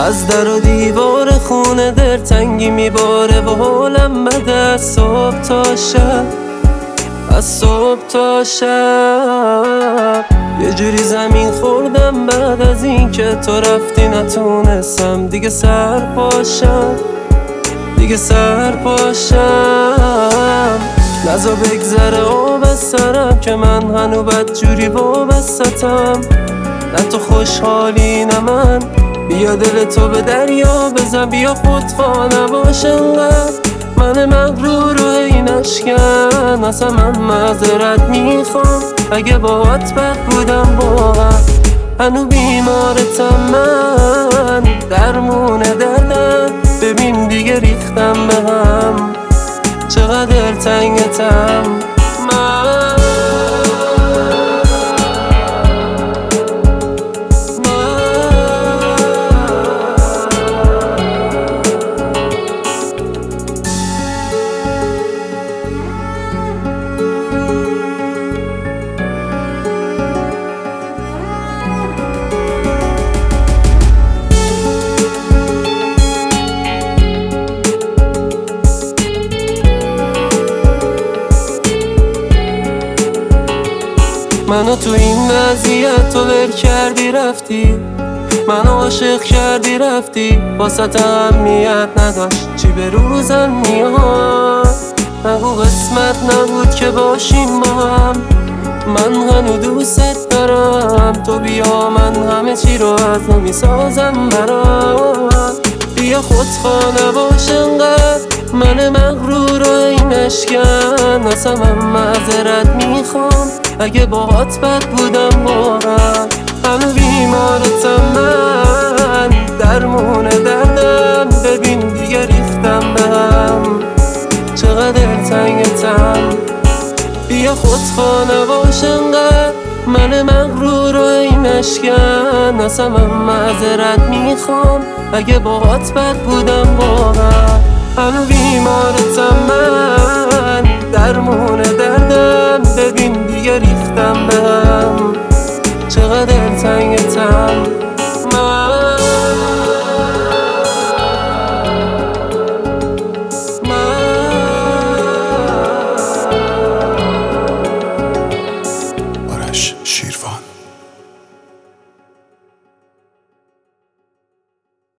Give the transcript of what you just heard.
از در و دیوار خونه دلتنگی میباره و حالم بده از صبح تا شب، از صبح تا شب. یه جوری زمین خوردم بعد از این که تو رفتی، نتونستم دیگه سر پاشم، دیگه سر پاشم. نزا بگذره آب از سرم که من هنو بدجوری وابستم. نه تو خوشحالی نه من، بیا دل تو به دریا بزن، بیا خودخواه نباش انقدر. من مغرور و این اشکن، اصلا من معذرت میخوام اگه باهات بد بودم واقعا. هنو بیمارتم من، درمون دردم. ببین دیگه ریختم به هم، چقدر تنگتم من. منو تو این وضعیت تو ول کردی رفتی، منو عاشق کردی رفتی، واسه اهمیت نداشت چی به روزم میاد. نگو قسمت نبود که باشیم با هم، من هنو دوست دارم. تو بیا من همه چی رو از نو میسازم برات. بیا خودخواه نباش انقدر، من مغرور و این اشکن، اصلا من معذرت میخوام اگه باهات بد بودم واقعا. هنو بیمارتم من، درمون دردم. ببین دیگه ریختم به هم، چقدر تنگتم. بیا خودخواه نباش انقدر، من مغرور و این اشکن، اصلا من معذرت میخوام اگه باهات بد بودم واقعا. هنو بیمارتم